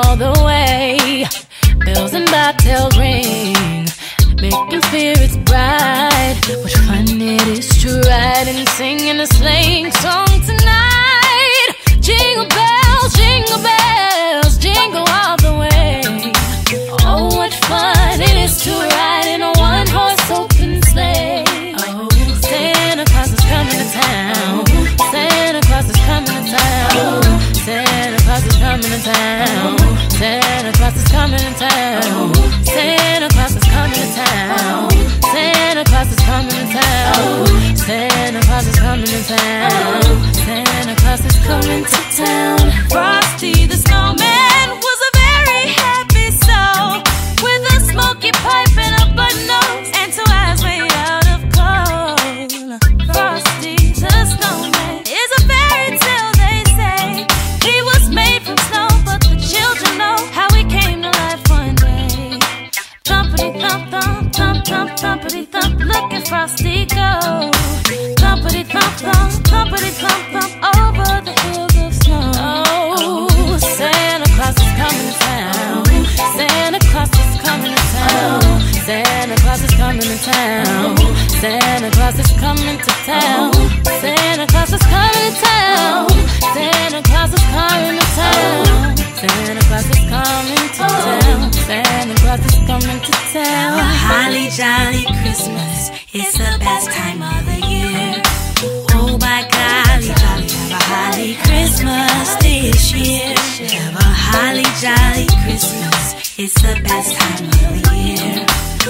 all the way. Bells and bobtails ring, making spirits bright. What fun it is to ride and sing in a sleighing song tonight. Jingle bells, jingle all the way. Oh, what fun it is to ride in a one-horse open sleigh. Oh, Santa Claus is coming to town. Santa Claus is coming to town. Santa Claus is coming to town. Santa Claus is coming to town. Santa Claus is coming to town. Santa Claus is coming to town. Santa Claus is coming to town. Santa Claus is coming to town. Frosty the Snowman was a very happy soul, with a smoky pipe and a button nose and two eyes made out of coal. Frosty the Snowman is a fairy tale, they say. He was made from snow, but the children know how he came to life one day. Thumpity thump thump, thump thump, thumpity thump, look at Frosty go. Thumpity thump thump, thumpity thump thump, over the hills of snow. Oh, Santa Claus is coming to town. Santa Claus is coming to town. Santa Claus is coming to town. Santa Claus is coming to town. Santa Claus is coming to town. Santa Claus is coming to town. Santa Claus is coming to town. Santa Claus is coming to town. Have a holly jolly Christmas, it's the best time of the year. Oh my golly jolly, have a holly Christmas this year. Have a holly jolly Christmas, it's the best time of the year.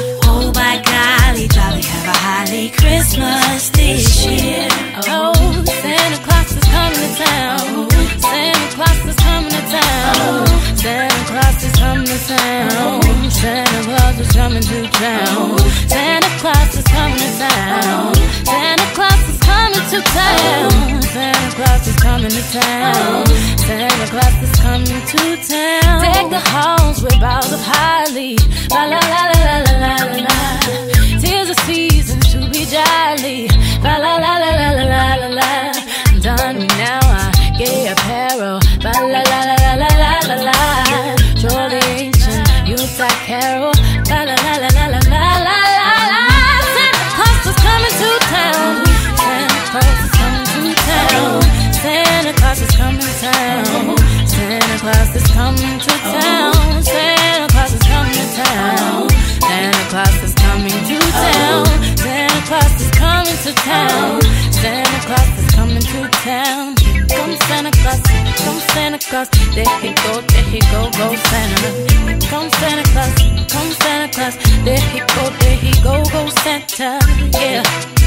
Oh my golly jolly, have a holly Christmas this year. Oh, Santa Claus is coming to town. Santa Claus is coming to town. Santa Claus is coming to town. Santa Claus is coming to town. Santa Claus is coming to town. Santa Claus is coming to town. Santa Claus is coming to town. Santa Claus is coming to town. Deck the halls with boughs of holly. La la la la la la la la. 'Tis a season to be jolly. La la la la la la la la la. Done me now, I gay apparel. La la la la la la la la la. Jolly ancient Yuletide carol. La la la la la la la la la. Santa Claus is coming to town. Santa Claus is coming to town. Santa Claus is coming to town. Santa Claus is coming to town. Santa Claus is coming to town. Santa Claus is coming to town. Santa Claus is coming to town. Santa Claus is coming to town. Here comes Santa Claus, here comes Santa Claus. There he go, go Santa. Here comes Santa Claus, here comes Santa Claus. There he go, go Santa. Yeah.